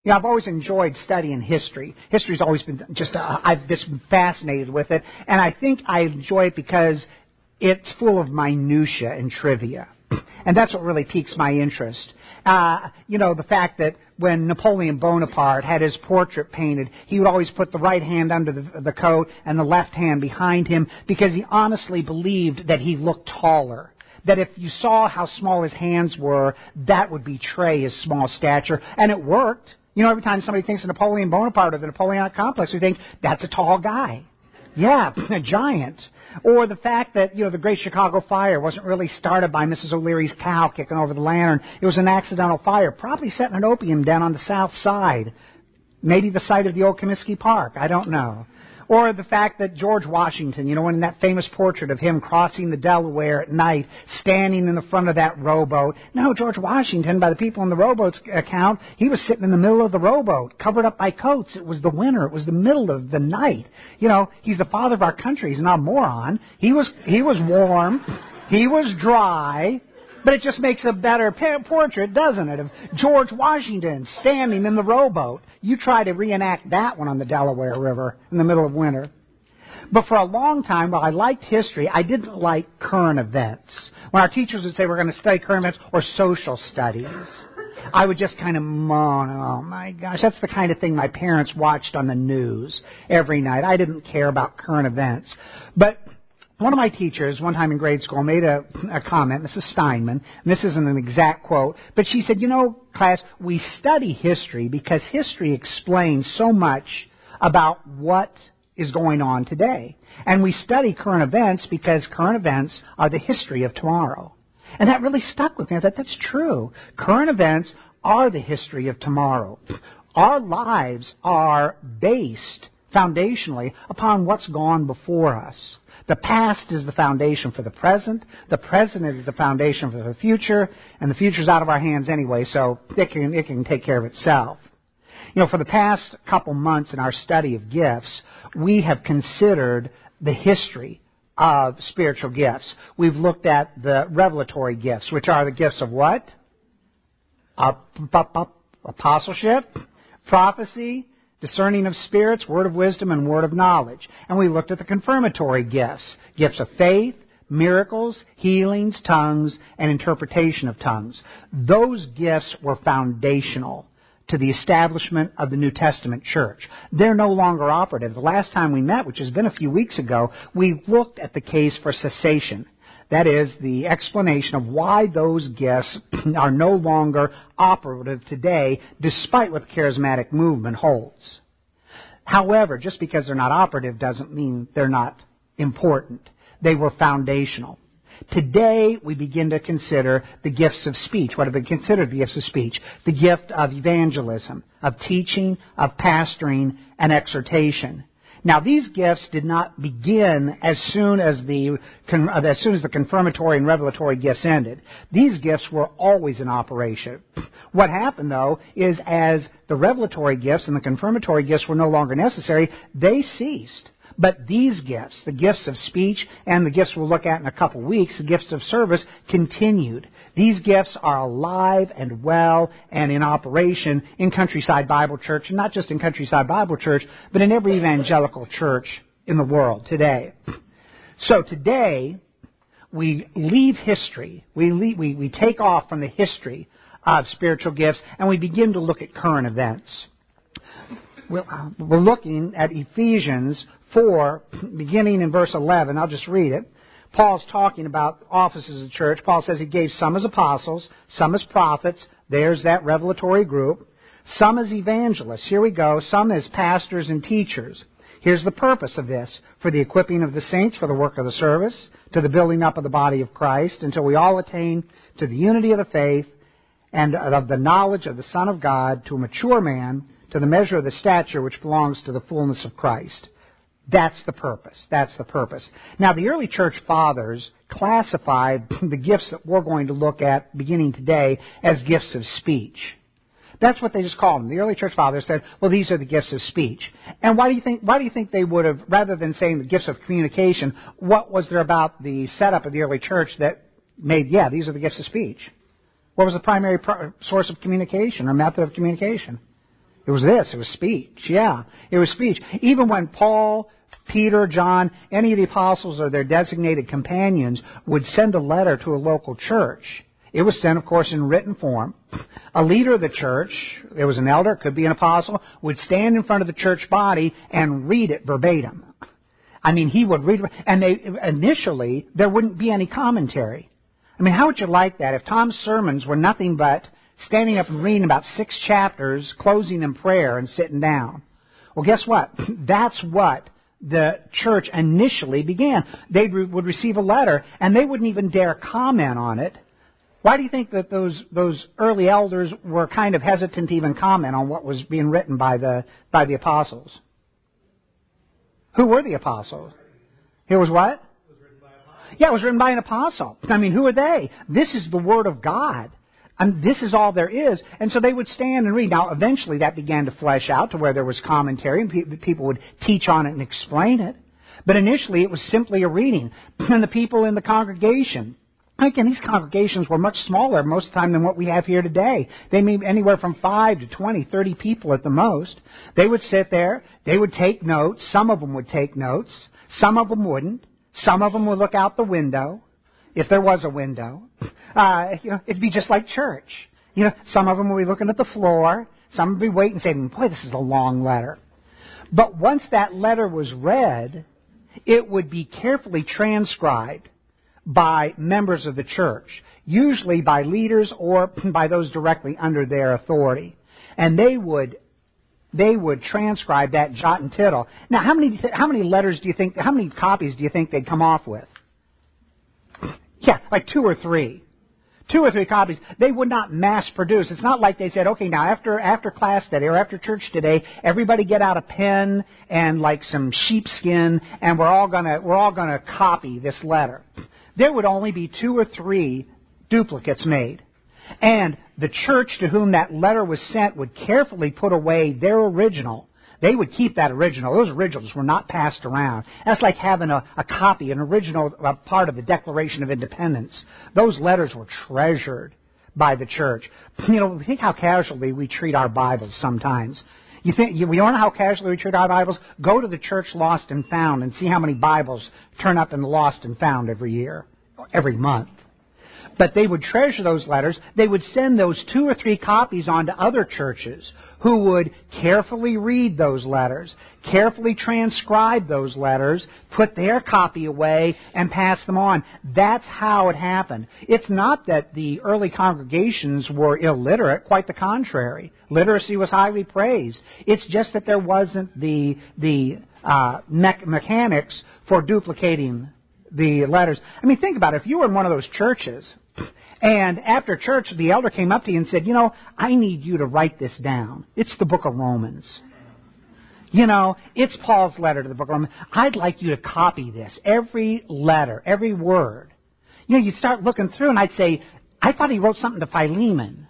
I've always enjoyed studying history. History's always been I've just been fascinated with it. And I think I enjoy it because it's full of minutia and trivia. And that's what really piques my interest. The fact that when Napoleon Bonaparte had his portrait painted, he would always put the right hand under the coat and the left hand behind him because he honestly believed that he looked taller. That if you saw how small his hands were, that would betray his small stature. And it worked. Every time somebody thinks of Napoleon Bonaparte or the Napoleonic complex, we think, that's a tall guy. Yeah, a giant. Or the fact that, the Great Chicago Fire wasn't really started by Mrs. O'Leary's cow kicking over the lantern. It was an accidental fire, probably set in an opium den on the south side. Maybe the site of the old Comiskey Park. I don't know. Or the fact that George Washington, when in that famous portrait of him crossing the Delaware at night, standing in the front of that rowboat. No, George Washington, by the people in the rowboat's account, he was sitting in the middle of the rowboat, covered up by coats. It was the winter. It was the middle of the night. He's the father of our country. He's not a moron. He was warm. He was dry. But it just makes a better portrait, doesn't it, of George Washington standing in the rowboat. You try to reenact that one on the Delaware River in the middle of winter. But for a long time, while I liked history, I didn't like current events. When our teachers would say we're going to study current events or social studies, I would just kind of moan, oh my gosh, that's the kind of thing my parents watched on the news every night. I didn't care about current events. But one of my teachers, one time in grade school, made a comment, Mrs. Steinman, and this isn't an exact quote, but she said, class, we study history because history explains so much about what is going on today. And we study current events because current events are the history of tomorrow. And that really stuck with me. I thought, that's true. Current events are the history of tomorrow. Our lives are based foundationally upon what's gone before us. The past is the foundation for the present is the foundation for the future, and the future's out of our hands anyway, so it can take care of itself. For the past couple months in our study of gifts, we have considered the history of spiritual gifts. We've looked at the revelatory gifts, which are the gifts of what? Apostleship, prophecy, discerning of spirits, word of wisdom, and word of knowledge. And we looked at the confirmatory gifts, gifts of faith, miracles, healings, tongues, and interpretation of tongues. Those gifts were foundational to the establishment of the New Testament church. They're no longer operative. The last time we met, which has been a few weeks ago, we looked at the case for cessation. That is, the explanation of why those gifts are no longer operative today, despite what the charismatic movement holds. However, just because they're not operative doesn't mean they're not important. They were foundational. Today, we begin to consider the gifts of speech. What have been considered the gifts of speech? The gift of evangelism, of teaching, of pastoring, and exhortation. Now, these gifts did not begin as soon as the confirmatory and revelatory gifts ended. These gifts were always in operation. What happened, though, is as the revelatory gifts and the confirmatory gifts were no longer necessary, they ceased. But these gifts, the gifts of speech and the gifts we'll look at in a couple weeks, the gifts of service, continued. These gifts are alive and well and in operation in Countryside Bible Church, and not just in Countryside Bible Church, but in every evangelical church in the world today. So today, we leave history. We take off from the history of spiritual gifts, and we begin to look at current events. We're looking at Ephesians 4, beginning in verse 11. I'll just read it. Paul's talking about offices of the church. Paul says he gave some as apostles, some as prophets. There's that revelatory group. Some as evangelists. Here we go. Some as pastors and teachers. Here's the purpose of this. For the equipping of the saints for the work of the service, to the building up of the body of Christ, until we all attain to the unity of the faith and of the knowledge of the Son of God, to a mature man, to the measure of the stature which belongs to the fullness of Christ. That's the purpose. That's the purpose. Now, the early church fathers classified the gifts that we're going to look at beginning today as gifts of speech. That's what they just called them. The early church fathers said, well, these are the gifts of speech. And why do you think they would have, rather than saying the gifts of communication, what was there about the setup of the early church that made, these are the gifts of speech? What was the primary source of communication or method of communication? It It was this. It was speech. Yeah, it was speech. Even when Paul, Peter, John, any of the apostles or their designated companions would send a letter to a local church, it was sent, of course, in written form. A leader of the church, it was an elder, it could be an apostle, would stand in front of the church body and read it verbatim. I mean, he would read, and initially, there wouldn't be any commentary. I mean, how would you like that if Tom's sermons were nothing but standing up and reading about 6 chapters, closing in prayer and sitting down? Well, guess what? That's what the church initially began. They would receive a letter, and they wouldn't even dare comment on it. Why do you think that those early elders were kind of hesitant to even comment on what was being written by the apostles? Who were the apostles? It was what? Yeah, it was written by an apostle. I mean, who are they? This is the Word of God. And this is all there is. And so they would stand and read. Now, eventually that began to flesh out to where there was commentary and people would teach on it and explain it. But initially it was simply a reading. And the people in the congregation, again, these congregations were much smaller most of the time than what we have here today. They may be anywhere from 5 to 20, 30 people at the most. They would sit there. They would take notes. Some of them would take notes. Some of them wouldn't. Some of them would look out the window, if there was a window. It'd be just like church. Some of them would be looking at the floor. Some would be waiting and saying, boy, this is a long letter. But once that letter was read, it would be carefully transcribed by members of the church, usually by leaders or by those directly under their authority. And they would transcribe that jot and tittle. Now, how many letters do you think, how many copies do you think they'd come off with? Yeah, like 2 or 3. 2 or 3 copies. They would not mass produce. It's not like they said, okay, now after class today or after church today, everybody get out a pen and like some sheepskin and we're all gonna copy this letter. There would only be 2 or 3 duplicates made. And the church to whom that letter was sent would carefully put away their original. They would keep that original. Those originals were not passed around. That's like having a copy, an original part of the Declaration of Independence. Those letters were treasured by the church. Think how casually we treat our Bibles sometimes. You want to know how casually we treat our Bibles? Go to the church Lost and Found and see how many Bibles turn up in the Lost and Found every year, every month. But they would treasure those letters. They would send those 2 or 3 copies on to other churches who would carefully read those letters, carefully transcribe those letters, put their copy away, and pass them on. That's how it happened. It's not that the early congregations were illiterate. Quite the contrary. Literacy was highly praised. It's just that there wasn't the mechanics for duplicating the letters. I mean, think about it. If you were in one of those churches, and after church, the elder came up to you and said, I need you to write this down. It's the book of Romans. It's Paul's letter to the book of Romans. I'd like you to copy this. Every letter, every word. You'd start looking through and I'd say, I thought he wrote something to Philemon.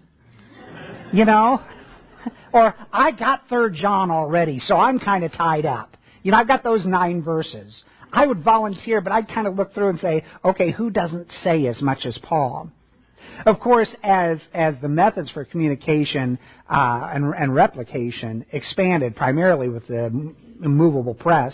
Or I got 3 John already, so I'm kind of tied up. I've got those 9 verses. I would volunteer, but I'd kind of look through and say, okay, who doesn't say as much as Paul? Of course, as the methods for communication and replication expanded, primarily with the movable press,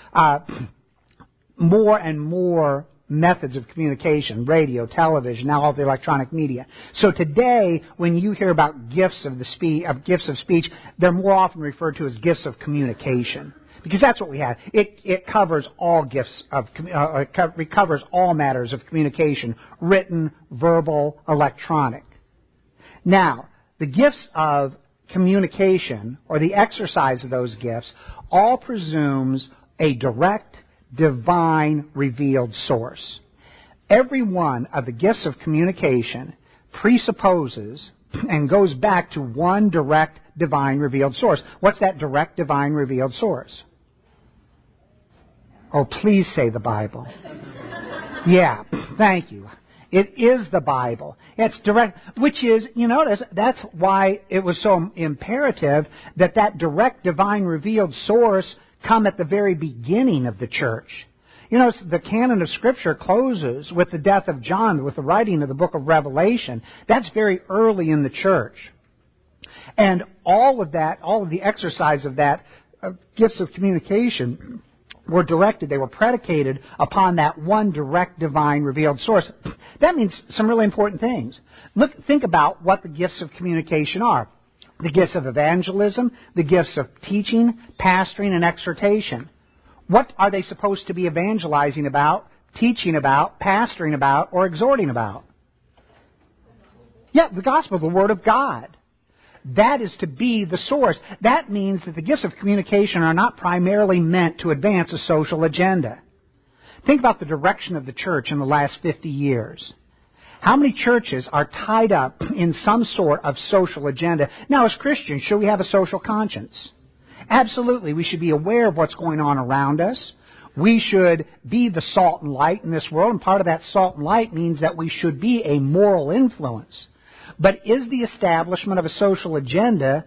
more and more methods of communication, radio, television, now all the electronic media. So today, when you hear about gifts of speech, they're more often referred to as gifts of communication. Because that's what we have. It covers all it covers all matters of communication, written, verbal, electronic. Now, the gifts of communication, or the exercise of those gifts, all presumes a direct, divine, revealed source. Every one of the gifts of communication presupposes and goes back to one direct, divine, revealed source. What's that direct, divine, revealed source? Oh, please say the Bible. Yeah, thank you. It is the Bible. It's direct, which is, notice, that's why it was so imperative that direct, divine, revealed source come at the very beginning of the church. The canon of Scripture closes with the death of John, with the writing of the book of Revelation. That's very early in the church. And all of the exercise of that gifts of communication were directed, they were predicated upon that one direct divine revealed source. That means some really important things. Think about what the gifts of communication are. The gifts of evangelism, the gifts of teaching, pastoring, and exhortation. What are they supposed to be evangelizing about, teaching about, pastoring about, or exhorting about? Yeah, the gospel, the Word of God. That is to be the source. That means that the gifts of communication are not primarily meant to advance a social agenda. Think about the direction of the church in the last 50 years. How many churches are tied up in some sort of social agenda? Now, as Christians, should we have a social conscience? Absolutely. We should be aware of what's going on around us. We should be the salt and light in this world, and part of that salt and light means that we should be a moral influence. But is the establishment of a social agenda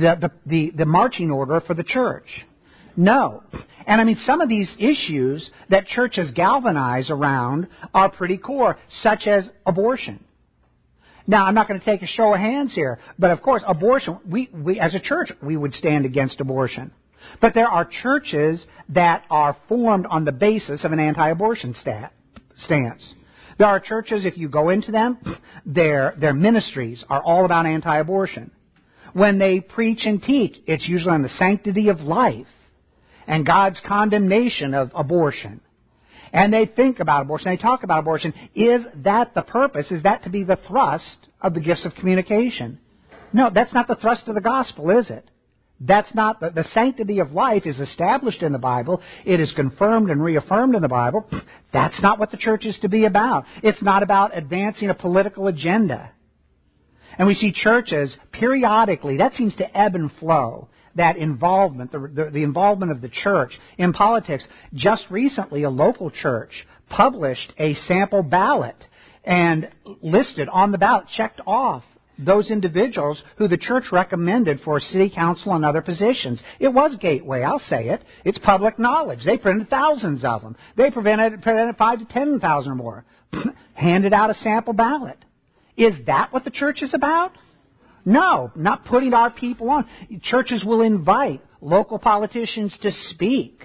the marching order for the church? No. And I mean, some of these issues that churches galvanize around are pretty core, such as abortion. Now, I'm not going to take a show of hands here, but of course, abortion, we as a church, we would stand against abortion. But there are churches that are formed on the basis of an anti-abortion stance. There are churches, if you go into them, their ministries are all about anti-abortion. When they preach and teach, it's usually on the sanctity of life and God's condemnation of abortion. And they think about abortion, they talk about abortion. Is that the purpose? Is that to be the thrust of the gifts of communication? No, that's not the thrust of the gospel, is it? That's not, the sanctity of life is established in the Bible. It is confirmed and reaffirmed in the Bible. That's not what the church is to be about. It's not about advancing a political agenda. And we see churches periodically, that seems to ebb and flow, that involvement, the involvement of the church in politics. Just recently, a local church published a sample ballot and listed on the ballot, checked off those individuals who the church recommended for city council and other positions. It was Gateway, I'll say it. It's public knowledge. They printed thousands of them. They printed 5,000 to 10,000 or more. Handed out a sample ballot. Is that what the church is about? No, not putting our people on. Churches will invite local politicians to speak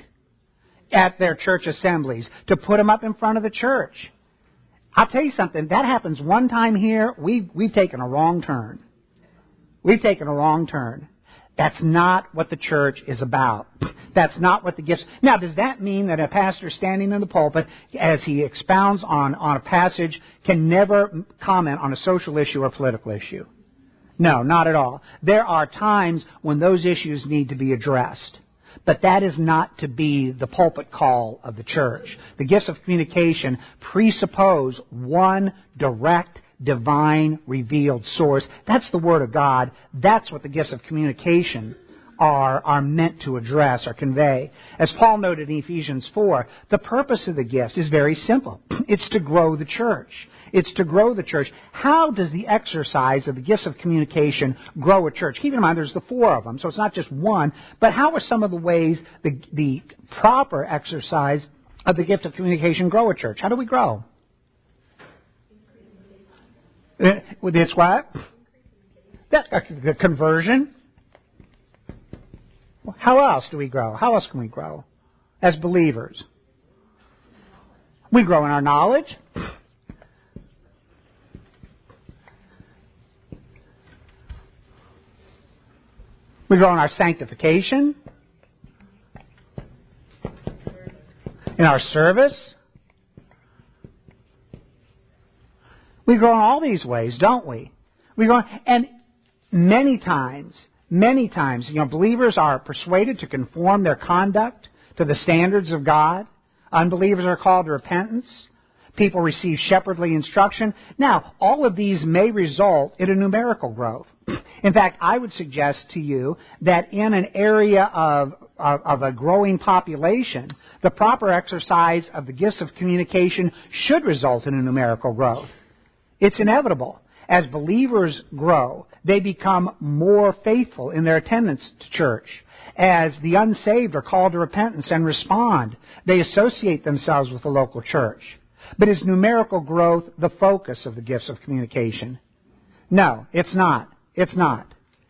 at their church assemblies, to put them up in front of the church. I'll tell you something, that happens one time here, we've taken a wrong turn. We've taken a wrong turn. That's not what the church is about. That's not what the gifts... Now, does that mean that a pastor standing in the pulpit, as he expounds on a passage, can never comment on a social issue or political issue? No, not at all. There are times when those issues need to be addressed. But that is not to be the pulpit call of the church. The gifts of communication presuppose one direct, divine, revealed source. That's the Word of God. That's what the gifts of communication are meant to address or convey. As Paul noted in Ephesians 4, the purpose of the gifts is very simple. It's to grow the church. It's to grow the church. How does the exercise of the gifts of communication grow a church? Keep in mind there's the four of them, so it's not just one. But how are some of the ways the proper exercise of the gift of communication grow a church? How do we grow? It's what? That's the conversion. How else do we grow? How else can we grow as believers? We grow in our knowledge. We grow in our sanctification, in our service. We grow in all these ways, don't we? We grow, and many times, believers are persuaded to conform their conduct to the standards of God. Unbelievers are called to repentance. People receive shepherdly instruction. Now, all of these may result in a numerical growth. In fact, I would suggest to you that in an area of a growing population, the proper exercise of the gifts of communication should result in a numerical growth. It's inevitable. As believers grow, they become more faithful in their attendance to church. As the unsaved are called to repentance and respond, they associate themselves with the local church. But is numerical growth the focus of the gifts of communication? No, it's not. It's not.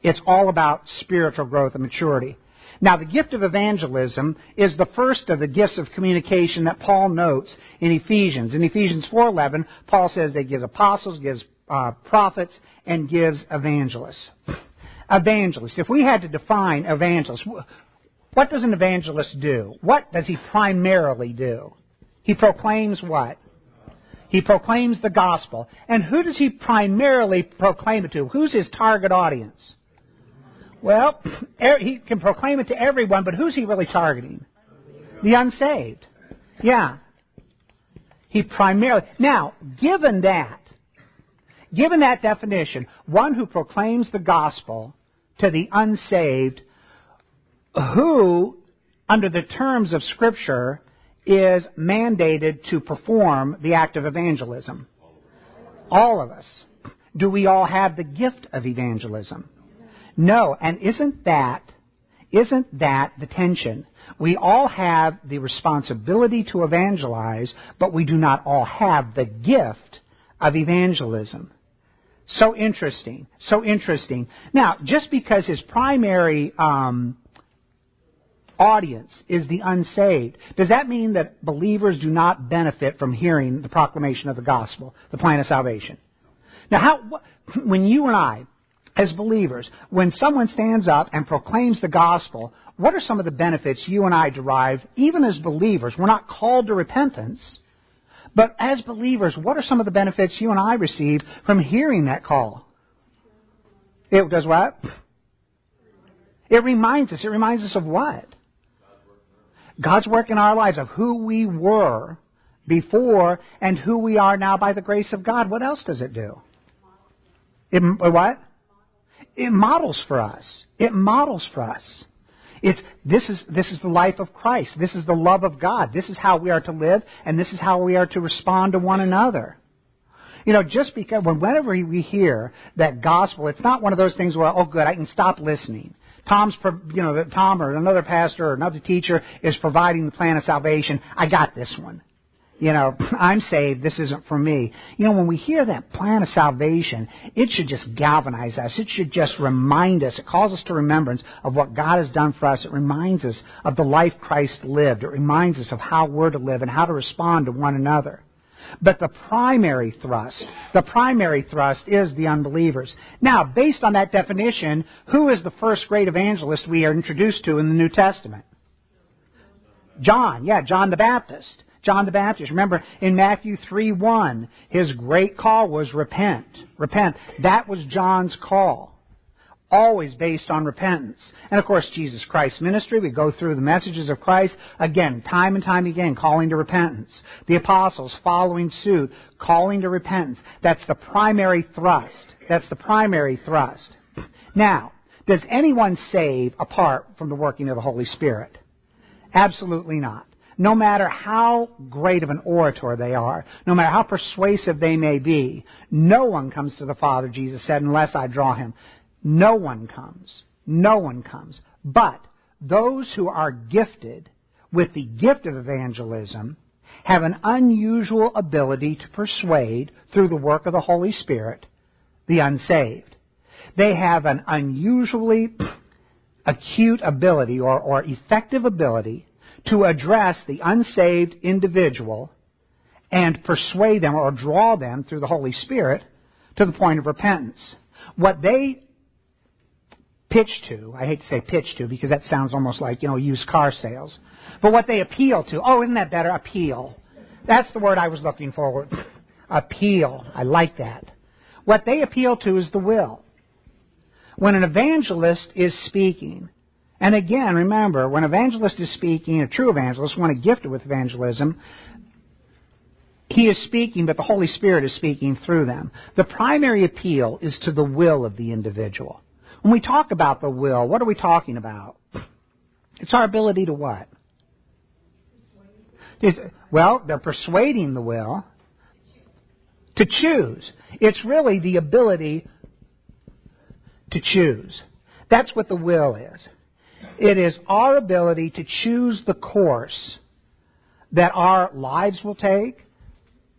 It's all about spiritual growth and maturity. Now, the gift of evangelism is the first of the gifts of communication that Paul notes in Ephesians. In Ephesians 4:11, Paul says that he gives apostles, gives prophets, and gives evangelists. Evangelist. If we had to define evangelist, what does an evangelist do? What does he primarily do? He proclaims what? He proclaims the gospel. And who does he primarily proclaim it to? Who's his target audience? Well, he can proclaim it to everyone, but who's he really targeting? The unsaved. Yeah. He primarily... Now, given that definition, one who proclaims the gospel to the unsaved, who, under the terms of Scripture, is mandated to perform the act of evangelism? All of us. Do we all have the gift of evangelism? No, and isn't that the tension? We all have the responsibility to evangelize, but we do not all have the gift of evangelism. So interesting. Now, just because his primary audience is the unsaved, does that mean that believers do not benefit from hearing the proclamation of the gospel, the plan of salvation? Now, when you and I, as believers, when someone stands up and proclaims the gospel, what are some of the benefits you and I derive, even as believers? We're not called to repentance, but as believers, what are some of the benefits you and I receive from hearing that call? It does what? It reminds us. It reminds us of what? God's work in our lives, of who we were before and who we are now by the grace of God. What else does it do? What? It models for us. It models for us. This is the life of Christ. This is the love of God. This is how we are to live, and this is how we are to respond to one another. Just because whenever we hear that gospel, it's not one of those things where, oh, good, I can stop listening. Tom or another pastor or another teacher is providing the plan of salvation. I got this one. I'm saved. This isn't for me. When we hear that plan of salvation, it should just galvanize us. It should just remind us. It calls us to remembrance of what God has done for us. It reminds us of the life Christ lived. It reminds us of how we're to live and how to respond to one another. But the primary thrust is the unbelievers. Now, based on that definition, who is the first great evangelist we are introduced to in the New Testament? John the Baptist. John the Baptist. Remember, in Matthew 3:1, his great call was repent. Repent. That was John's call. Always based on repentance. And of course, Jesus Christ's ministry, we go through the messages of Christ, again, time and time again, calling to repentance. The apostles following suit, calling to repentance. That's the primary thrust. Now, does anyone save apart from the working of the Holy Spirit? Absolutely not. No matter how great of an orator they are, no matter how persuasive they may be, no one comes to the Father, Jesus said, unless I draw him. No one comes. But those who are gifted with the gift of evangelism have an unusual ability to persuade, through the work of the Holy Spirit, the unsaved. They have an unusually acute ability or effective ability to address the unsaved individual and persuade them or draw them through the Holy Spirit to the point of repentance. What they pitch to, I hate to say pitch to because that sounds almost like, used car sales, but what they appeal to, isn't that better? Appeal. That's the word I was looking for. Appeal. I like that. What they appeal to is the will. When an evangelist is speaking, and again, remember, when an evangelist is speaking, a true evangelist, one gifted with evangelism, he is speaking, but the Holy Spirit is speaking through them. The primary appeal is to the will of the individual. When we talk about the will, what are we talking about? It's our ability to what? They're persuading the will to choose. It's really the ability to choose. That's what the will is. It is our ability to choose the course that our lives will take,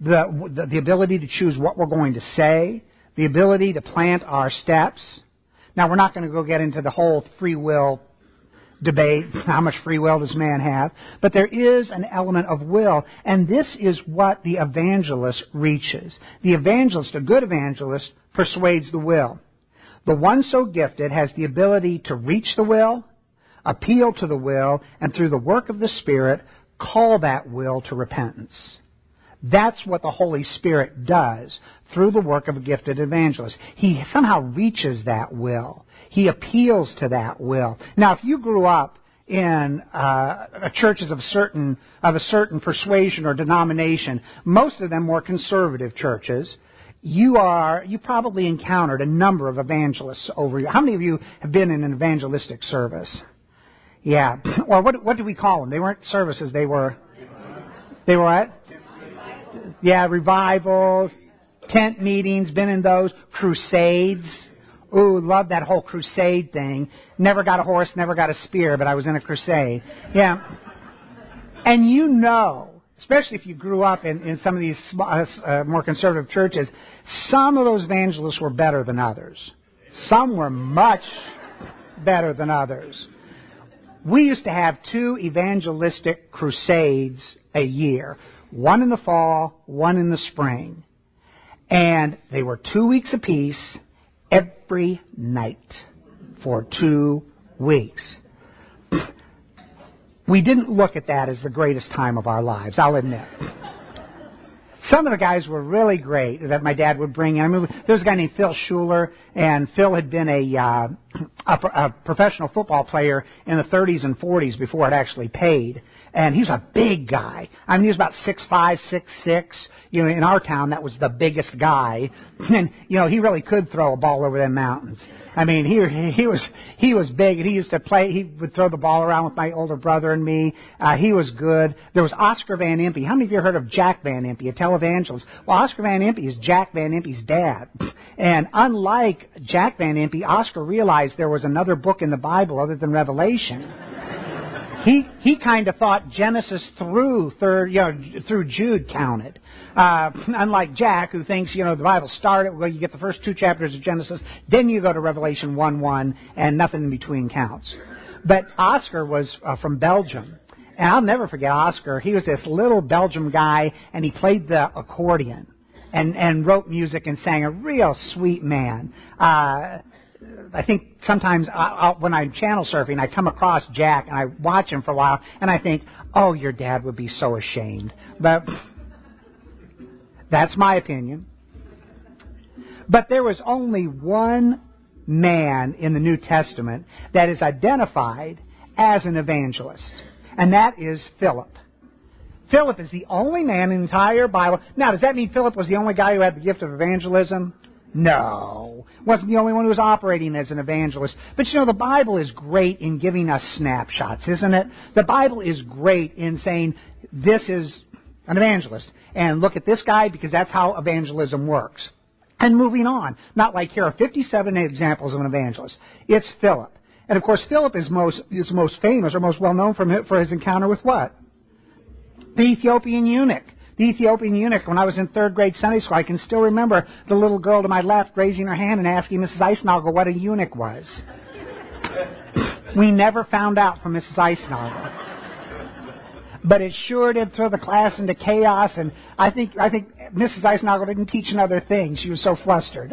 the ability to choose what we're going to say, the ability to plant our steps, Now, we're not going to go get into the whole free will debate. How much free will does man have? But there is an element of will, and this is what the evangelist reaches. The evangelist, a good evangelist, persuades the will. The one so gifted has the ability to reach the will, appeal to the will, and through the work of the Spirit, call that will to repentance. That's what the Holy Spirit does through the work of a gifted evangelist. He somehow reaches that will. He appeals to that will. Now, if you grew up in churches of a certain persuasion or denomination, most of them more conservative churches, you probably encountered a number of evangelists over you. How many of you have been in an evangelistic service? Yeah. Or what do we call them? They weren't services. They were what? Yeah, revivals, tent meetings, been in those, crusades. Ooh, love that whole crusade thing. Never got a horse, never got a spear, but I was in a crusade. Yeah. And you know, especially if you grew up in some of these more conservative churches, some of those evangelists were better than others. Some were much better than others. We used to have 2 evangelistic crusades a year. One in the fall, one in the spring. And they were 2 weeks apiece every night for 2 weeks. We didn't look at that as the greatest time of our lives, I'll admit. Some of the guys were really great that my dad would bring in. I mean, there was a guy named Phil Schuler, and Phil had been a professional football player in the 30s and 40s before it actually paid. And he was a big guy. I mean, he was about 6'5", 6'6". You know, in our town, that was the biggest guy. And, you know, he really could throw a ball over them mountains. I mean, he was big, and he used to play. He would throw the ball around with my older brother and me. He was good. There was Oscar Van Impe. How many of you heard of Jack Van Impe, a televangelist? Well, Oscar Van Impe is Jack Van Impe's dad. And unlike Jack Van Impe, Oscar realized there was another book in the Bible other than Revelation. He kind of thought Genesis through Jude counted. Unlike Jack, who thinks, the Bible started, well, you get the first 2 chapters of Genesis, then you go to Revelation 1:1, and nothing in between counts. But Oscar was from Belgium. And I'll never forget Oscar. He was this little Belgian guy, and he played the accordion and wrote music and sang. A real sweet man. I think sometimes when I'm channel surfing, I come across Jack, and I watch him for a while, and I think, oh, your dad would be so ashamed. But that's my opinion. But there was only one man in the New Testament that is identified as an evangelist, and that is Philip. Philip is the only man in the entire Bible. Now, does that mean Philip was the only guy who had the gift of evangelism? No. Wasn't the only one who was operating as an evangelist. But the Bible is great in giving us snapshots, isn't it? The Bible is great in saying, this is an evangelist. And look at this guy, because that's how evangelism works. And moving on. Not like here are 57 examples of an evangelist. It's Philip. And of course, Philip is most famous or most well known for his encounter with what? The Ethiopian eunuch. The Ethiopian eunuch, when I was in 3rd grade Sunday school, I can still remember the little girl to my left raising her hand and asking Mrs. Eisnagel what a eunuch was. We never found out from Mrs. Eisnagel. But it sure did throw the class into chaos, and I think Mrs. Eisnagel didn't teach another thing. She was so flustered.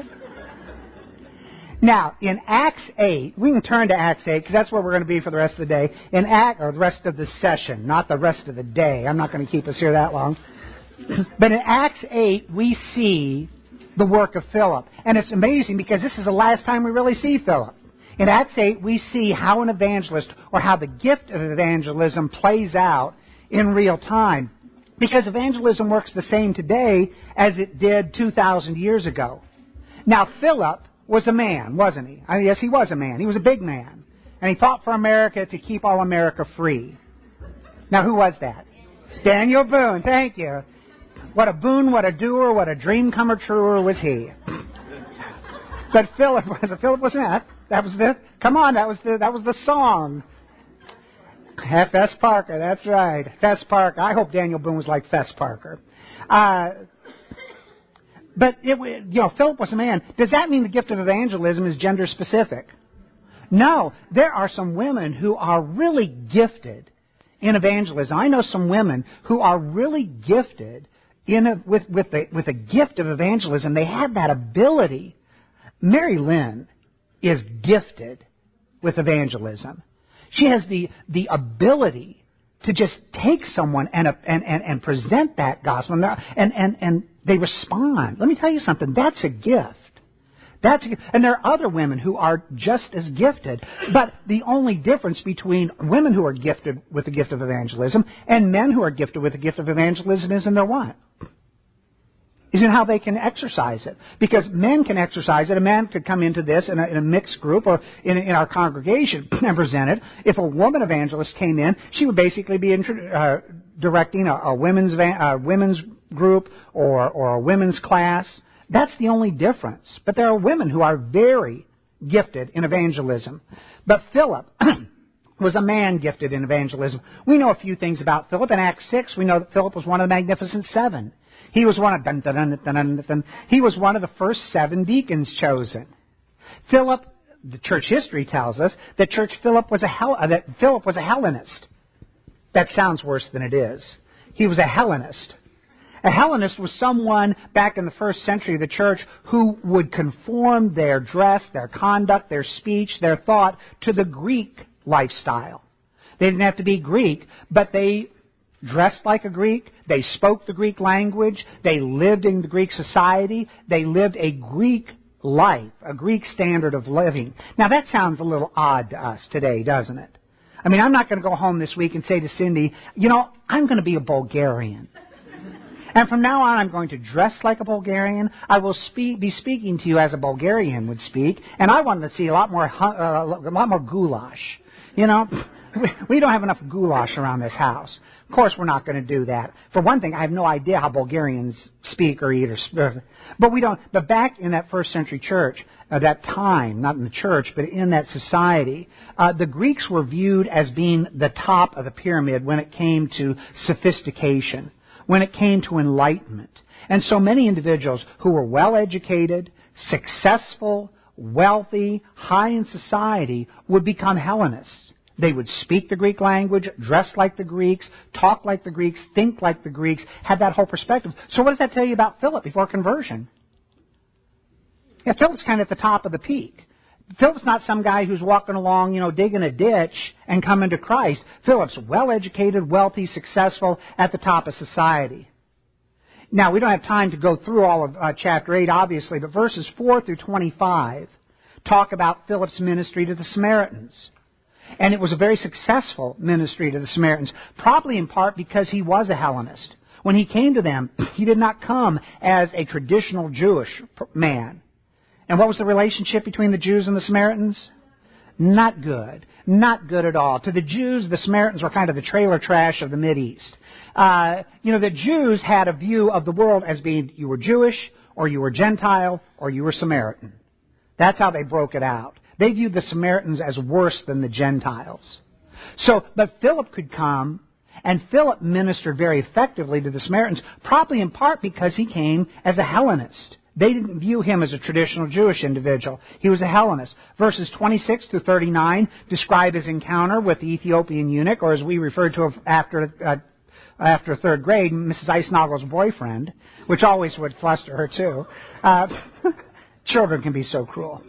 Now, in Acts 8, we can turn to Acts 8, because that's where we're going to be for the rest of the day. Or the rest of the session, not the rest of the day. I'm not going to keep us here that long. But in Acts 8, we see the work of Philip. And it's amazing, because this is the last time we really see Philip. In Acts 8, we see how an evangelist, or how the gift of evangelism plays out in real time. Because evangelism works the same today as it did 2,000 years ago. Now, Philip was a man, wasn't he? I mean, yes, he was a man. He was a big man. And he fought for America to keep all America free. Now, who was that? Daniel Boone. Thank you. What a boon, what a doer, what a dream comer truer was he. But Philip wasn't that. That was the song. Fess Parker, that's right. Fess Parker. I hope Daniel Boone was like Fess Parker. But Philip was a man. Does that mean the gift of evangelism is gender specific? No. There are some women who are really gifted in evangelism. I know some women who are really gifted with a gift of evangelism. They have that ability. Mary Lynn is gifted with evangelism. She has the ability to just take someone and present that gospel, and they respond. Let me tell you something. That's a gift. And there are other women who are just as gifted. But the only difference between women who are gifted with the gift of evangelism and men who are gifted with the gift of evangelism is in their what? Is in how they can exercise it. Because men can exercise it. A man could come into this in a mixed group or in our congregation and present it. If a woman evangelist came in, she would basically be directing a women's group or a women's class. That's the only difference. But there are women who are very gifted in evangelism. But Philip was a man gifted in evangelism. We know a few things about Philip. In Acts 6, we know that Philip was one of the Magnificent Seven. He was one of the first 7 deacons chosen. Philip, the church history tells us that Philip was a Hellenist. That sounds worse than it is. He was a Hellenist. A Hellenist was someone back in the first century of the church who would conform their dress, their conduct, their speech, their thought to the Greek lifestyle. They didn't have to be Greek, but they dressed like a Greek. They spoke the Greek language. They lived in the Greek society. They lived a Greek life, a Greek standard of living. Now that sounds a little odd to us today, doesn't it? I mean, I'm not going to go home this week and say to Cindy, I'm going to be a Bulgarian. And from now on, I'm going to dress like a Bulgarian. I will be speaking to you as a Bulgarian would speak. And I wanted to see a lot more goulash. We don't have enough goulash around this house. Of course, we're not going to do that. For one thing, I have no idea how Bulgarians speak or eat but we don't. But back in that first century church, that time, not in the church, but in that society, the Greeks were viewed as being the top of the pyramid when it came to sophistication, when it came to enlightenment. And so many individuals who were well educated, successful, wealthy, high in society would become Hellenists. They would speak the Greek language, dress like the Greeks, talk like the Greeks, think like the Greeks, have that whole perspective. So what does that tell you about Philip before conversion? Yeah, Philip's kind of at the top of the peak. Philip's not some guy who's walking along, digging a ditch and coming to Christ. Philip's well-educated, wealthy, successful, at the top of society. Now, we don't have time to go through all of chapter 8, obviously, but verses 4 through 25 talk about Philip's ministry to the Samaritans. And it was a very successful ministry to the Samaritans, probably in part because he was a Hellenist. When he came to them, he did not come as a traditional Jewish man. And what was the relationship between the Jews and the Samaritans? Not good. Not good at all. To the Jews, the Samaritans were kind of the trailer trash of the Mideast. The Jews had a view of the world as being you were Jewish, or you were Gentile, or you were Samaritan. That's how they broke it out. They viewed the Samaritans as worse than the Gentiles. But Philip could come, and Philip ministered very effectively to the Samaritans, probably in part because he came as a Hellenist. They didn't view him as a traditional Jewish individual. He was a Hellenist. Verses 26 to 39 describe his encounter with the Ethiopian eunuch, or as we referred to after third grade, Mrs. Eisnagel's boyfriend, which always would fluster her too. Children can be so cruel.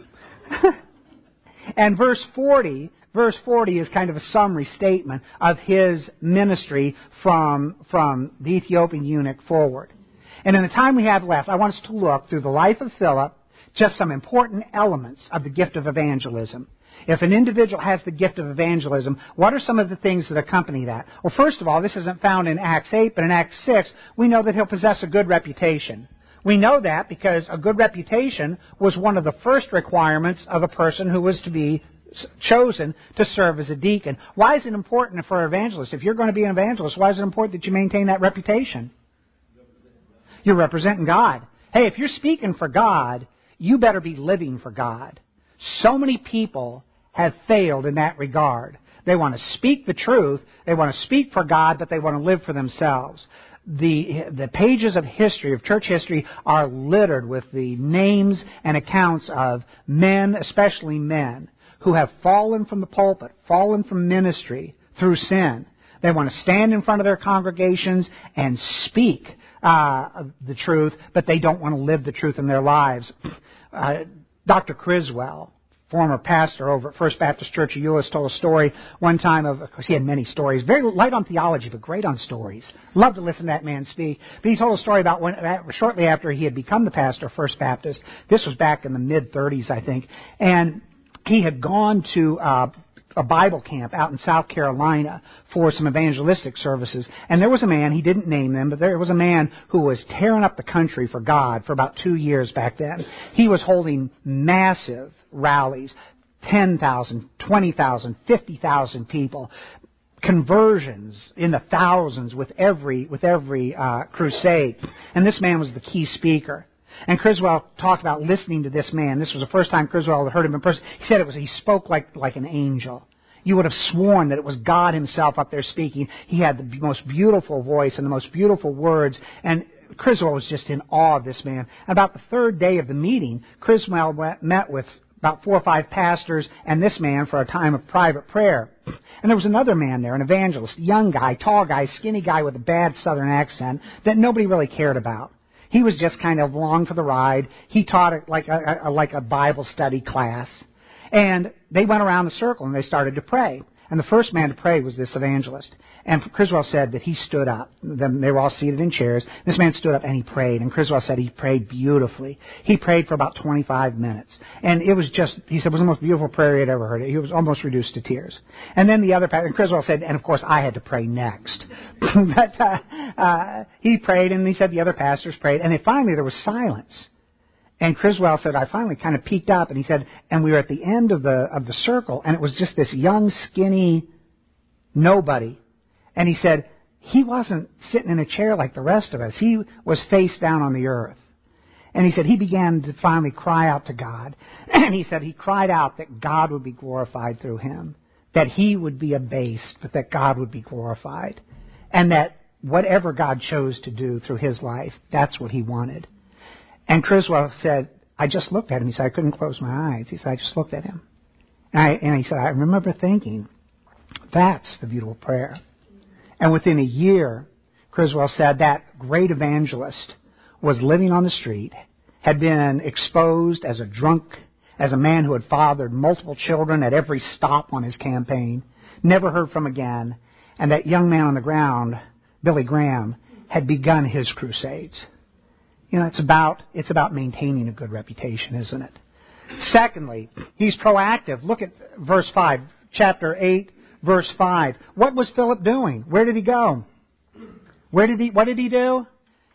And verse 40 is kind of a summary statement of his ministry from the Ethiopian eunuch forward. And in the time we have left, I want us to look through the life of Philip, just some important elements of the gift of evangelism. If an individual has the gift of evangelism, what are some of the things that accompany that? Well, first of all, this isn't found in Acts 8, but in Acts 6, we know that he'll possess a good reputation. We know that because a good reputation was one of the first requirements of a person who was to be chosen to serve as a deacon. Why is it important for an evangelist? If you're going to be an evangelist, why is it important that you maintain that reputation? You're representing God. Hey, if you're speaking for God, you better be living for God. So many people have failed in that regard. They want to speak the truth, they want to speak for God, but they want to live for themselves. the pages of history, of church history, are littered with the names and accounts of men, especially men, who have fallen from the pulpit, fallen from ministry through sin. They want to stand in front of their congregations and speak the truth, but they don't want to live the truth in their lives. Dr. Criswell, former pastor over at First Baptist Church of Euless, told a story one time of course, he had many stories, very light on theology, but great on stories. Love to listen to that man speak. But he told a story about when, shortly after he had become the pastor of First Baptist, this was back in the mid-30s, I think, and he had gone to a Bible camp out in South Carolina for some evangelistic services. And there was a man, he didn't name them, but there was a man who was tearing up the country for God for about 2 years back then. He was holding massive rallies, 10,000, 20,000, 50,000 people, conversions in the thousands with every crusade. And this man was the key speaker. And Criswell talked about listening to this man. This was the first time Criswell had heard him in person. He said he spoke like an angel. You would have sworn that it was God himself up there speaking. He had the most beautiful voice and the most beautiful words. And Criswell was just in awe of this man. About the third day of the meeting, Criswell met with about 4 or 5 pastors and this man for a time of private prayer. And there was another man there, an evangelist, young guy, tall guy, skinny guy with a bad southern accent that nobody really cared about. He was just kind of along for the ride. He taught it like a Bible study class. And they went around the circle and they started to pray. And the first man to pray was this evangelist. And Criswell said that he stood up. They were all seated in chairs. This man stood up and he prayed. And Criswell said he prayed beautifully. He prayed for about 25 minutes. And it was just, he said, it was the most beautiful prayer he had ever heard. He was almost reduced to tears. And then the other pastor, and Criswell said, and of course I had to pray next. But he prayed and he said the other pastors prayed. And then finally there was silence. And Criswell said, I finally kind of peeked up, and he said, and we were at the end of the circle, and it was just this young, skinny nobody. And he said, he wasn't sitting in a chair like the rest of us. He was face down on the earth. And he said he began to finally cry out to God. And he said he cried out that God would be glorified through him, that he would be abased, but that God would be glorified. And that whatever God chose to do through his life, that's what he wanted. And Criswell said, I just looked at him. He said, I couldn't close my eyes. He said, I just looked at him. And he said, I remember thinking, that's the beautiful prayer. And within a year, Criswell said that great evangelist was living on the street, had been exposed as a drunk, as a man who had fathered multiple children at every stop on his campaign, never heard from again. And that young man on the ground, Billy Graham, had begun his crusades. You know, it's about maintaining a good reputation, isn't it? Secondly, he's proactive. Look at verse 5, chapter 8, verse 5. What was Philip doing? Where did he go? What did he do?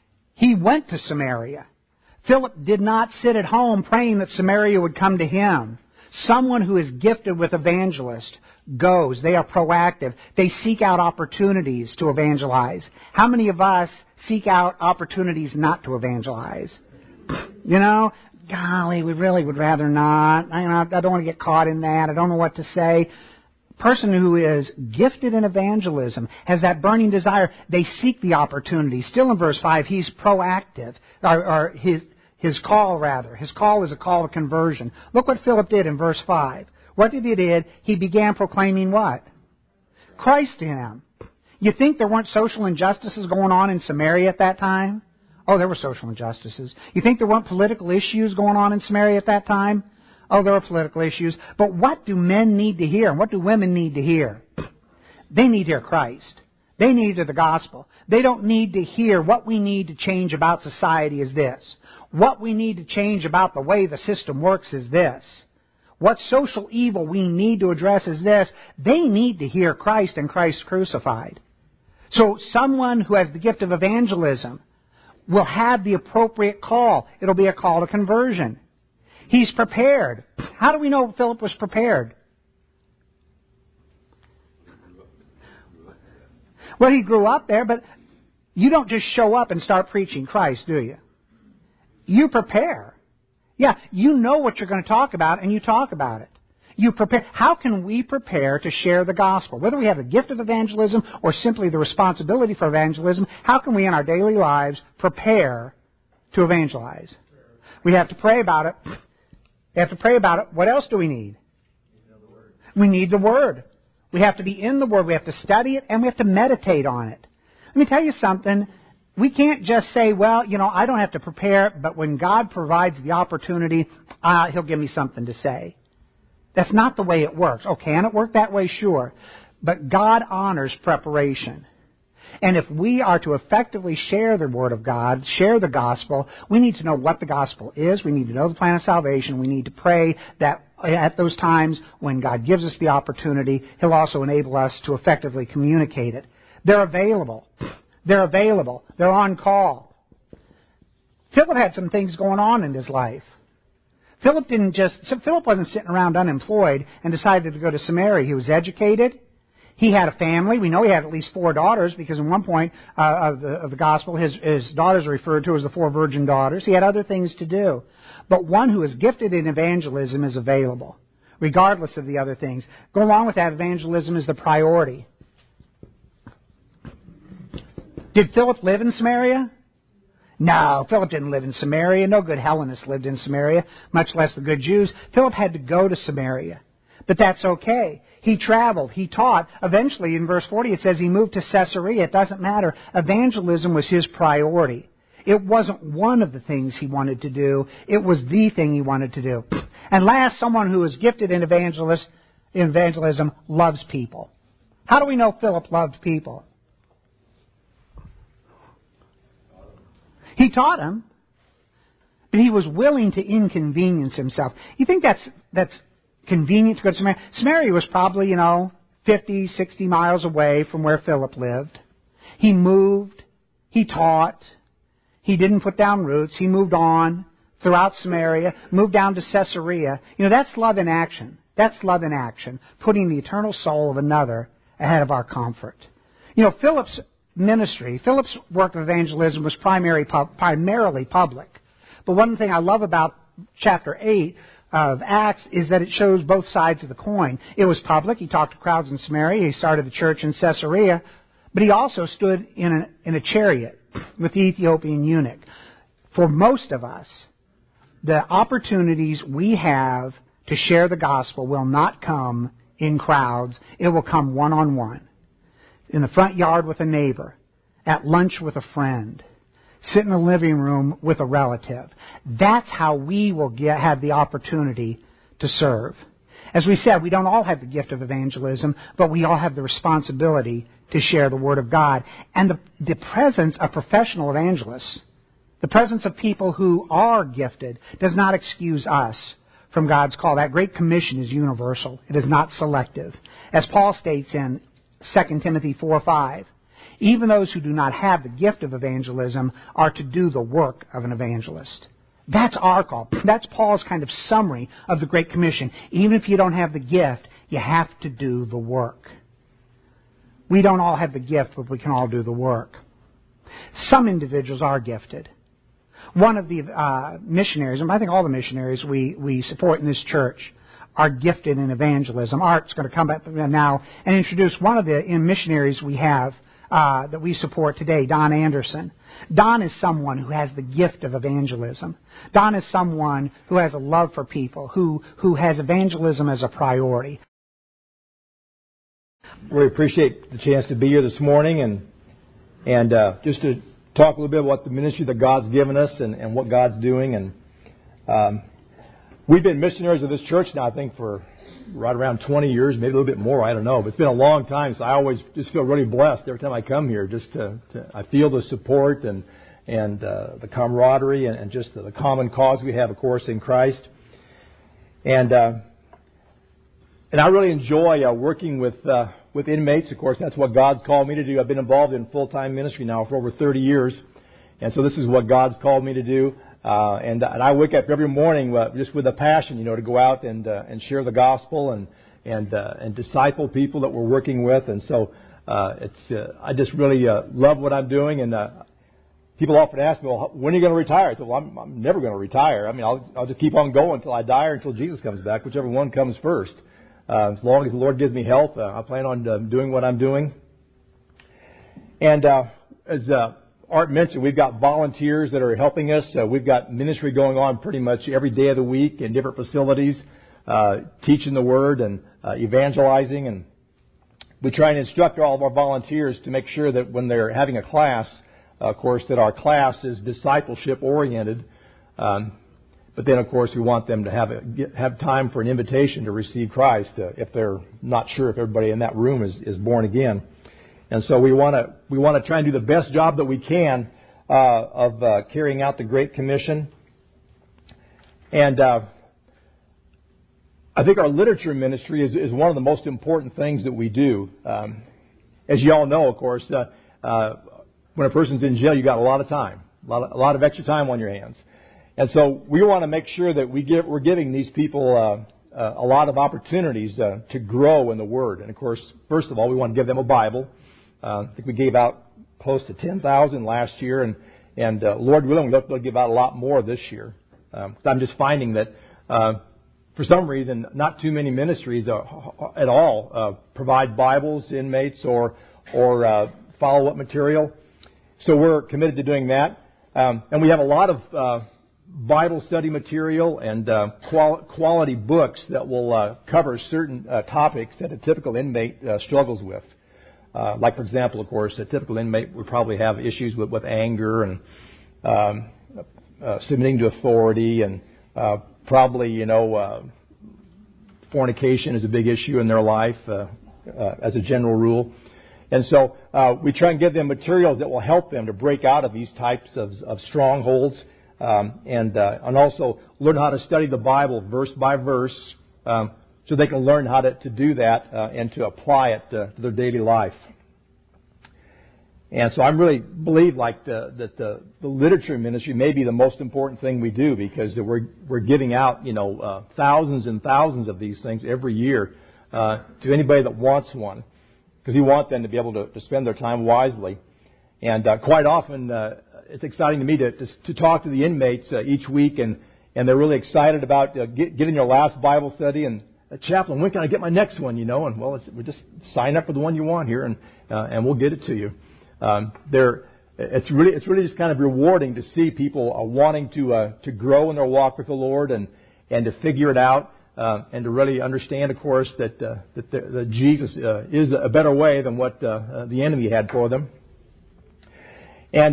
He went to Samaria. Philip did not sit at home praying that Samaria would come to him. Someone who is gifted with evangelist goes. They are proactive. They seek out opportunities to evangelize. How many of us seek out opportunities not to evangelize? You know, golly, we really would rather not. I don't want to get caught in that. I don't know what to say. Person who is gifted in evangelism has that burning desire. They seek the opportunity. Still in verse 5, he's proactive. Or his call, rather. His call is a call to conversion. Look what Philip did in verse 5. What did he do? He began proclaiming what? Christ to him. You think there weren't social injustices going on in Samaria at that time? Oh, there were social injustices. You think there weren't political issues going on in Samaria at that time? Oh, there were political issues. But what do men need to hear? And what do women need to hear? They need to hear Christ. They need to hear the gospel. They don't need to hear what we need to change about society is this. What we need to change about the way the system works is this. What social evil we need to address is this. They need to hear Christ and Christ crucified. So someone who has the gift of evangelism will have the appropriate call. It'll be a call to conversion. He's prepared. How do we know Philip was prepared? Well, he grew up there, but you don't just show up and start preaching Christ, do you? You prepare. Yeah, you know what you're going to talk about, and you talk about it. You prepare. How can we prepare to share the gospel? Whether we have the gift of evangelism or simply the responsibility for evangelism, how can we in our daily lives prepare to evangelize? We have to pray about it. We have to pray about it. What else do we need? We need the Word. We have to be in the Word. We have to study it, and we have to meditate on it. Let me tell you something. We can't just say, well, I don't have to prepare, but when God provides the opportunity, He'll give me something to say. That's not the way it works. Oh, can it work that way? Sure. But God honors preparation. And if we are to effectively share the Word of God, share the gospel, we need to know what the gospel is. We need to know the plan of salvation. We need to pray that at those times when God gives us the opportunity, He'll also enable us to effectively communicate it. They're available. They're available. They're on call. Philip had some things going on in his life. Philip wasn't sitting around unemployed and decided to go to Samaria. He was educated. He had a family. We know he had at least 4 daughters because in one point of the gospel, his daughters are referred to as the 4 virgin daughters. He had other things to do. But one who is gifted in evangelism is available, regardless of the other things. Go along with that, evangelism is the priority. Did Philip live in Samaria? No, Philip didn't live in Samaria. No good Hellenists lived in Samaria, much less the good Jews. Philip had to go to Samaria. But that's okay. He traveled. He taught. Eventually, in verse 40, it says he moved to Caesarea. It doesn't matter. Evangelism was his priority. It wasn't one of the things he wanted to do. It was the thing he wanted to do. And last, someone who is gifted in evangelism loves people. How do we know Philip loved people? He taught them, but he was willing to inconvenience himself. You think that's convenient to go to Samaria? Samaria was probably, 50, 60 miles away from where Philip lived. He moved. He taught. He didn't put down roots. He moved on throughout Samaria, moved down to Caesarea. That's love in action. That's love in action, putting the eternal soul of another ahead of our comfort. Philip's ministry, Philip's work of evangelism was primarily public. But one thing I love about chapter 8 of Acts is that it shows both sides of the coin. It was public. He talked to crowds in Samaria. He started the church in Caesarea. But he also stood in a chariot with the Ethiopian eunuch. For most of us, the opportunities we have to share the gospel will not come in crowds. It will come one-on-one. In the front yard with a neighbor, at lunch with a friend, sit in the living room with a relative. That's how we will have the opportunity to serve. As we said, we don't all have the gift of evangelism, but we all have the responsibility to share the Word of God. And the presence of professional evangelists, the presence of people who are gifted, does not excuse us from God's call. That Great Commission is universal. It is not selective. As Paul states in 2 Timothy 4:5, even those who do not have the gift of evangelism are to do the work of an evangelist. That's our call. That's Paul's kind of summary of the Great Commission. Even if you don't have the gift, you have to do the work. We don't all have the gift, but we can all do the work. Some individuals are gifted. One of the missionaries, and I think all the missionaries we support in this church, are gifted in evangelism. Art's going to come back now and introduce one of the missionaries we have that we support today, Don Anderson. Don is someone who has the gift of evangelism. Don is someone who has a love for people, who has evangelism as a priority. We appreciate the chance to be here this morning and just to talk a little bit about the ministry that God's given us and what God's doing. And we've been missionaries of this church now, I think, for right around 20 years, maybe a little bit more, I don't know. But it's been a long time, so I always just feel really blessed every time I come here. I feel the support and the camaraderie and just the common cause we have, of course, in Christ. And I really enjoy working with inmates. Of course, that's what God's called me to do. I've been involved in full-time ministry now for over 30 years. And so this is what God's called me to do. And I wake up every morning just with a passion, to go out and share the gospel and disciple people that we're working with. And so I just really love what I'm doing. And people often ask me, well, when are you going to retire? I said, well, I'm never going to retire. I mean, I'll just keep on going until I die or until Jesus comes back, whichever one comes first. As long as the Lord gives me health, I plan on doing what I'm doing. And as Art mentioned, we've got volunteers that are helping us. We've got ministry going on pretty much every day of the week in different facilities, teaching the Word and evangelizing. And we try and instruct all of our volunteers to make sure that when they're having a class, of course, that our class is discipleship-oriented. But then, of course, we want them to have time for an invitation to receive Christ if they're not sure if everybody in that room is born again. And so we want to try and do the best job that we can of carrying out the Great Commission. And I think our literature ministry is one of the most important things that we do. As you all know, of course, when a person's in jail, you got a lot of time, a lot of extra time on your hands. And so we want to make sure that we're giving these people a lot of opportunities to grow in the Word. And of course, first of all, we want to give them a Bible. I think we gave out close to 10,000 last year, and Lord willing, we'll give out a lot more this year. I'm just finding that for some reason, not too many ministries at all provide Bibles to inmates or follow-up material. So we're committed to doing that, and we have a lot of Bible study material and quality books that will cover certain topics that a typical inmate struggles with. Like, for example, of course, a typical inmate would probably have issues with anger and submitting to authority, and probably, fornication is a big issue in their life as a general rule. And so we try and give them materials that will help them to break out of these types of strongholds, and also learn how to study the Bible verse by verse, so they can learn how to do that and to apply it to their daily life. And so I really believe that the literature ministry may be the most important thing we do, because we're giving out thousands and thousands of these things every year to anybody that wants one, because we want them to be able to spend their time wisely. And quite often it's exciting to me to talk to the inmates each week, and they're really excited about getting their last Bible study. And chaplain, when can I get my next one? And we just sign up for the one you want here, and we'll get it to you. It's really just kind of rewarding to see people wanting to grow in their walk with the Lord and to figure it out, and to really understand, of course, that Jesus is a better way than what the enemy had for them. And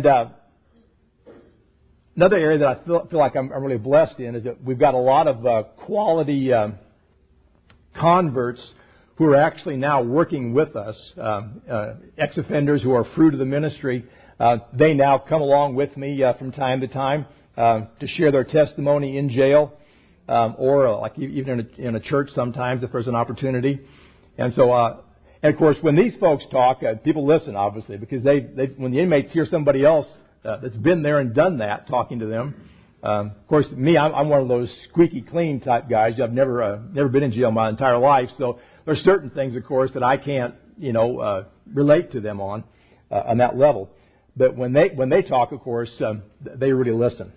another area that I feel like I'm really blessed in is that we've got a lot of quality converts who are actually now working with us, ex-offenders who are fruit of the ministry. They now come along with me from time to time to share their testimony in jail, or like even in a church sometimes if there's an opportunity. And so, and of course, when these folks talk, people listen, obviously, because when the inmates hear somebody else that's been there and done that talking to them. Of course, me, I'm one of those squeaky clean type guys. I've never been in jail my entire life, so there's certain things, of course, that I can't, relate to them on that level. But when they talk, of course, they really listen.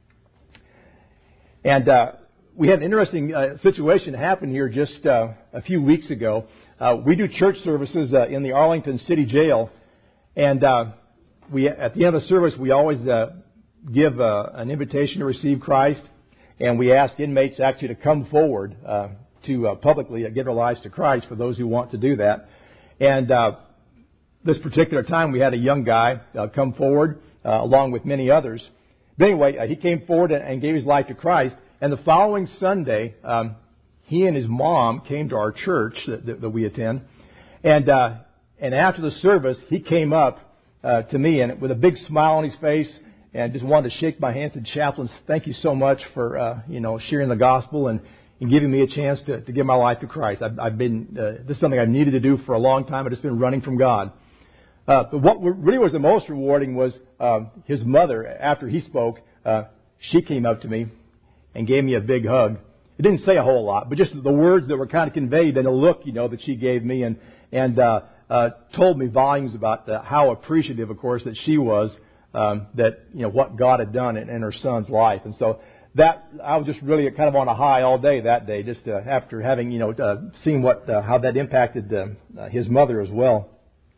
And we had an interesting situation happen here just a few weeks ago. We do church services in the Arlington City Jail, and we at the end of the service we always give an invitation to receive Christ, and we ask inmates actually to come forward to publicly give their lives to Christ for those who want to do that. And this particular time we had a young guy come forward along with many others. But anyway, he came forward and gave his life to Christ. And the following Sunday, he and his mom came to our church that we attend. And after the service, he came up to me and with a big smile on his face and just wanted to shake my hand and said, "Chaplain, thank you so much for sharing the gospel and giving me a chance to give my life to Christ. I've been this is something I've needed to do for a long time. I've just been running from God." But what really was the most rewarding was his mother. After he spoke, she came up to me and gave me a big hug. It didn't say a whole lot, but just the words that were kind of conveyed and the look, that she gave me, and told me volumes about how appreciative, of course, that she was that what God had done in her son's life. And so that I was just really kind of on a high all day that day, just after having seen how that impacted his mother as well.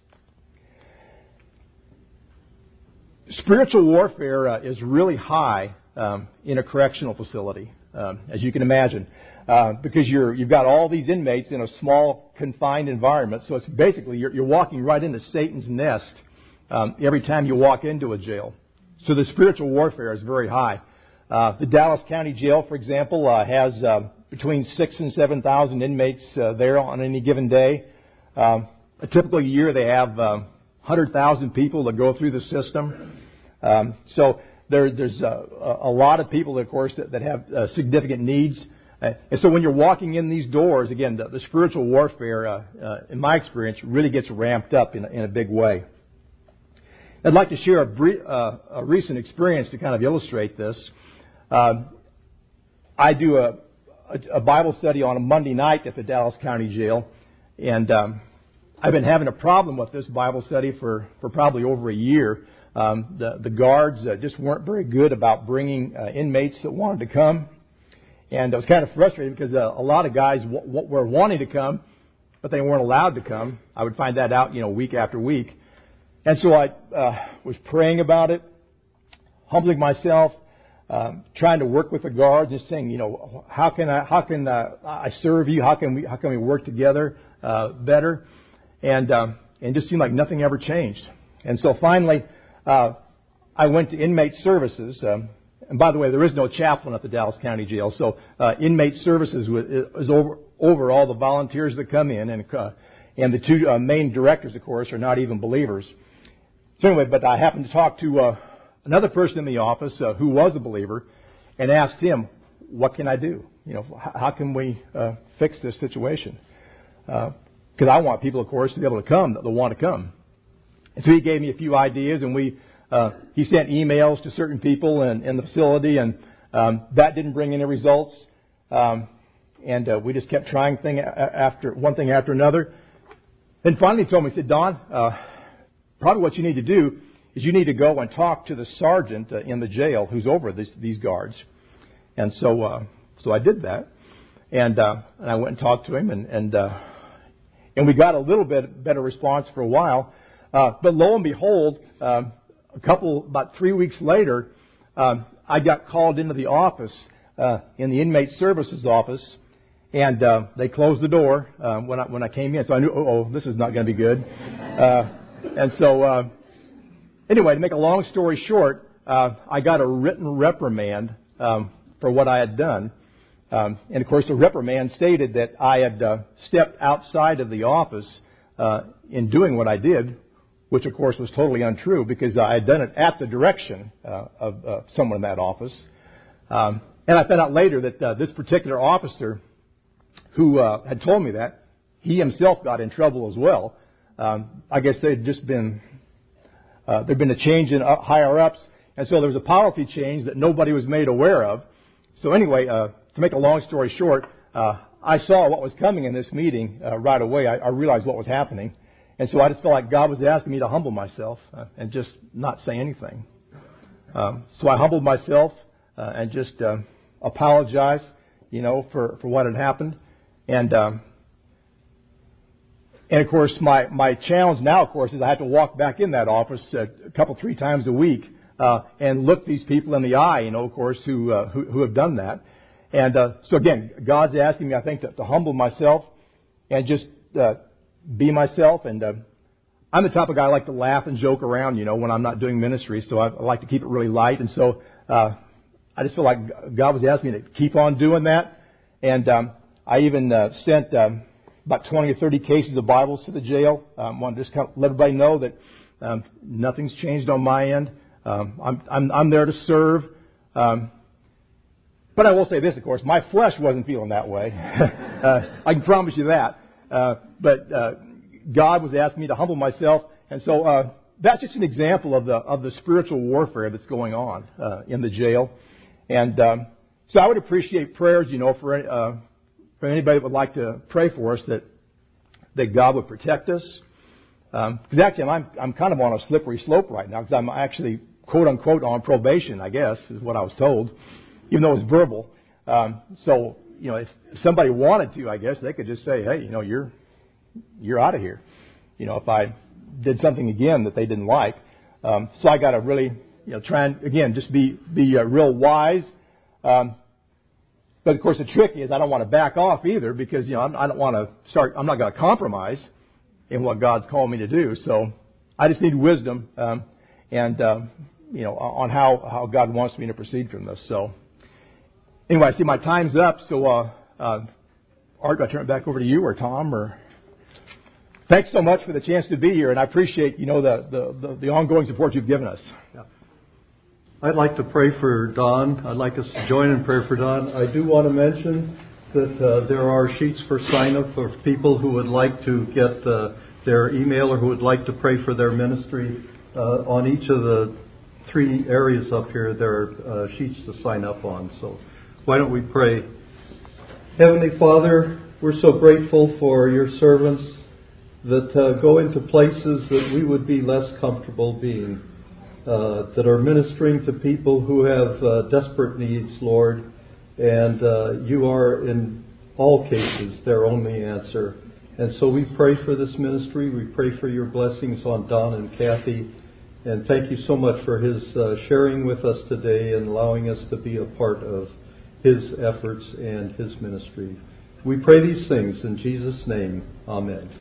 Spiritual warfare is really high in a correctional facility, as you can imagine, because you've got all these inmates in a small, confined environment. So it's basically you're walking right into Satan's nest every time you walk into a jail. So the spiritual warfare is very high. The Dallas County Jail, for example, has between 6,000 and 7,000 inmates there on any given day. A typical year they have 100,000 people that go through the system. So there's a lot of people, of course, that have significant needs. And so when you're walking in these doors, again, the spiritual warfare, in my experience, really gets ramped up in a big way. I'd like to share a recent experience to kind of illustrate this. I do a Bible study on a Monday night at the Dallas County Jail, and I've been having a problem with this Bible study for probably over a year. The guards just weren't very good about bringing inmates that wanted to come. And I was kind of frustrated because a lot of guys were wanting to come, but they weren't allowed to come. I would find that out, week after week. And so I was praying about it, humbling myself, trying to work with the guards, just saying, how can I serve you? How can we work together better? And it just seemed like nothing ever changed. And so finally, I went to inmate services. And by the way, there is no chaplain at the Dallas County Jail, so inmate services is over all the volunteers that come in, and the two main directors, of course, are not even believers. So anyway, but I happened to talk to another person in the office who was a believer, and asked him, "What can I do? How can we fix this situation?" Because I want people, of course, to be able to come that want to come. And so he gave me a few ideas, and he sent emails to certain people in the facility, and that didn't bring any results. And we just kept trying one thing after another. Then finally he told me, he said, "Don, probably what you need to do is you need to go and talk to the sergeant in the jail who's over these guards." And so I did that, and I went and talked to him, and we got a little bit better response for a while. But lo and behold, about 3 weeks later, I got called into the office, in the inmate services office, and they closed the door when I came in. So I knew, this is not going to be good. And so, anyway, to make a long story short, I got a written reprimand for what I had done. And of course, the reprimand stated that I had stepped outside of the office in doing what I did, which of course was totally untrue because I had done it at the direction of someone in that office. And I found out later that this particular officer who had told me that, he himself got in trouble as well. I guess there'd been a change in higher ups, and so there was a policy change that nobody was made aware of. So anyway, to make a long story short, I saw what was coming in this meeting right away. I realized what was happening. And so I just felt like God was asking me to humble myself and just not say anything. So I humbled myself and just apologized, for what had happened. And of course, my challenge now, of course, is I have to walk back in that office a couple, 3 times a week and look these people in the eye, of course, who have done that. And so again, God's asking me, I think, to humble myself and just be myself. And I'm the type of guy I like to laugh and joke around, when I'm not doing ministry. So I like to keep it really light. And so I just feel like God was asking me to keep on doing that. And I even sent about 20 or 30 cases of Bibles to the jail. I want to just kind of let everybody know that nothing's changed on my end. I'm there to serve. But I will say this, of course, my flesh wasn't feeling that way. I can promise you that. But God was asking me to humble myself, and so that's just an example of the spiritual warfare that's going on in the jail. And so I would appreciate prayers, for anybody that would like to pray for us that God would protect us. Because actually, I'm kind of on a slippery slope right now because I'm actually quote unquote on probation, I guess, is what I was told, even though it was verbal. So, if somebody wanted to, I guess they could just say, hey, you're out of here. If I did something again that they didn't like. So I got to really, try and, again, just be real wise. But of course the trick is I don't want to back off either because, I don't want to I'm not going to compromise in what God's called me to do. So I just need wisdom, on how God wants me to proceed from this. So anyway, I see my time's up. So, Art, do I turn it back over to you or Tom or? Thanks so much for the chance to be here, and I appreciate, the ongoing support you've given us. Yeah. I'd like to pray for Don. I'd like us to join in prayer for Don. I do want to mention that there are sheets for sign-up for people who would like to get their email or who would like to pray for their ministry. On each of the 3 areas up here, there are sheets to sign up on. So why don't we pray? Heavenly Father, we're so grateful for your servants that go into places that we would be less comfortable being, that are ministering to people who have desperate needs, Lord, and you are in all cases their only answer. And so we pray for this ministry. We pray for your blessings on Don and Kathy, and thank you so much for his sharing with us today and allowing us to be a part of his efforts and his ministry. We pray these things in Jesus' name. Amen.